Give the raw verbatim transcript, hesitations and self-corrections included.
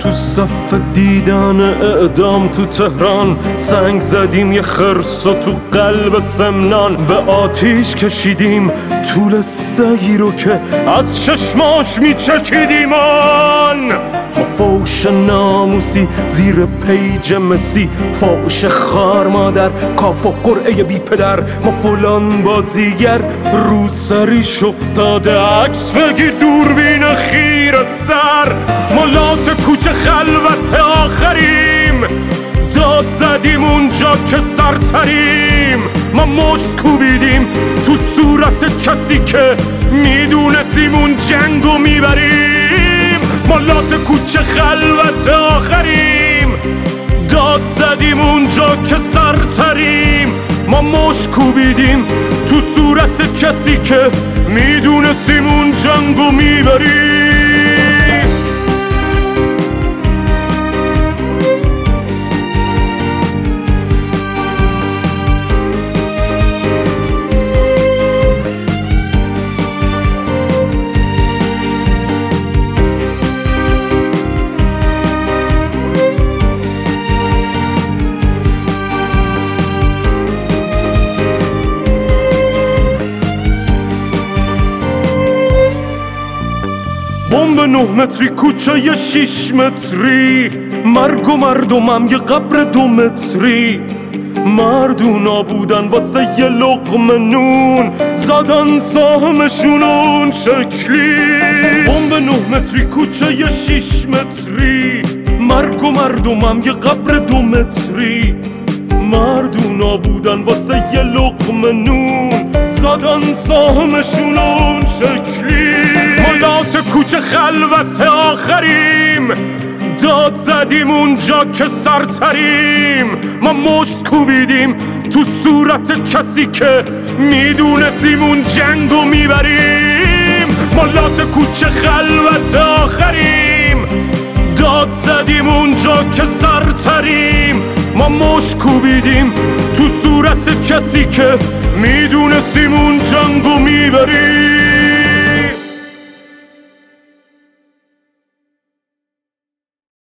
تو صف دیدن اعدام تو تهران سنگ زدیم یه خرس و تو قلب سمنان و آتیش کشیدیم طول سگی رو که از چشماش میچکیدیم آن. ما فوش ناموسی زیر پیج مسی، فوش خار مادر کاف و قرعه بی پدر. ما فلان بازیگر رو سریش افتاده عکس بگی دوربین خیر سر. ما لات کوچه خلوت آخریم، داد زدیم اونجا که سرتریم. ما مشت کوبیدیم تو صورت کسی که میدونستیم اون جنگو میبریم. ما لات کوچه خلوت آخریم، داد زدیم اونجا که سرتریم. ما مشت کوبیدیم تو صورت کسی که میدونستیم اون جنگو میبریم. بمب نه متری کوچه ی شیش متری، مرگ و مردمم یه قبر دو متری. مردونا بودن واسه یه لقمه نون، زدن سهمشون اون شکلی. بمب نه متری کوچه ی شیش متری، مرگ و مردمم یه قبر دو متری. مردونا بودن واسه یه لقمه نون، زدن سهمشون اون شکلی. ملات کوچه خلوت آخریم، داد زدیم اونجا که سرتریم. ما مشت کوبیدیم تو صورت کسی که میدونستیم اون جنگو میبریم. ملات کوچه خلوت آخریم، داد زدیم اونجا که سرتریم. ما مشت کوبیدیم تو صورت کسی که میدونستیم اون جنگو میبریم.